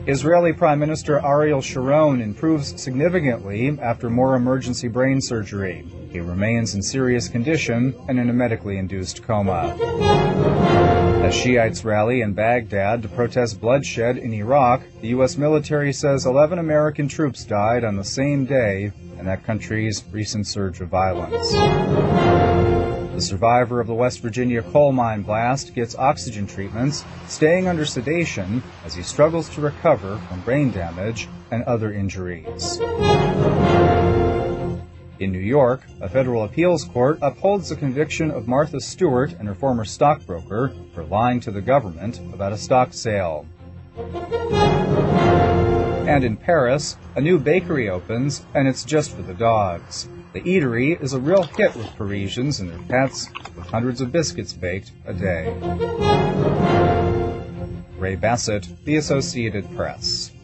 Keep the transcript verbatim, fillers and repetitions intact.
Israeli Prime Minister Ariel Sharon improves significantly after more emergency brain surgery. He remains in serious condition and in a medically induced coma. As Shiites rally in Baghdad to protest bloodshed in Iraq, the U S military says eleven American troops died on the same day in that country's recent surge of violence. The survivor of the West Virginia coal mine blast gets oxygen treatments, staying under sedation as he struggles to recover from brain damage and other injuries. In New York, a federal appeals court upholds the conviction of Martha Stewart and her former stockbroker for lying to the government about a stock sale. And in Paris, a new bakery opens, and it's just for the dogs. The eatery is a real hit with Parisians and their pets, with hundreds of biscuits baked a day. Ray Bassett, The Associated Press.